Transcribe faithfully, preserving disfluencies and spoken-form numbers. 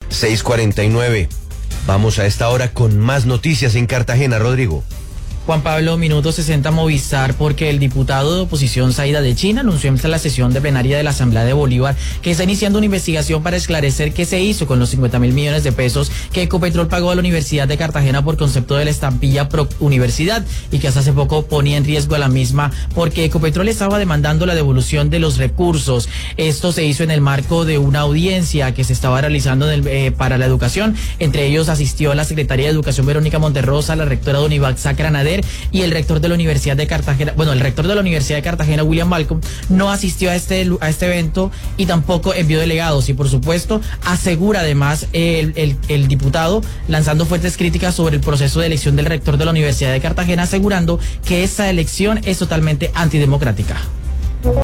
seis cuarenta y nueve. Vamos a esta hora con más noticias en Cartagena, Rodrigo. Juan Pablo, minuto sesenta Movistar, porque el diputado de oposición Saída de China anunció en la sesión de plenaria de la Asamblea de Bolívar que está iniciando una investigación para esclarecer qué se hizo con los cincuenta mil millones de pesos que Ecopetrol pagó a la Universidad de Cartagena por concepto de la estampilla Pro Universidad y que hasta hace poco ponía en riesgo a la misma porque Ecopetrol estaba demandando la devolución de los recursos. Esto se hizo en el marco de una audiencia que se estaba realizando en el, eh, para la educación. Entre ellos asistió la secretaria de Educación Verónica Monterrosa, la rectora de Univac Sacra Nader y el rector de la Universidad de Cartagena, bueno, el rector de la Universidad de Cartagena, William Malcolm, no asistió a este, a este evento y tampoco envió delegados y, por supuesto, asegura además el, el, el diputado, lanzando fuertes críticas sobre el proceso de elección del rector de la Universidad de Cartagena, asegurando que esa elección es totalmente antidemocrática.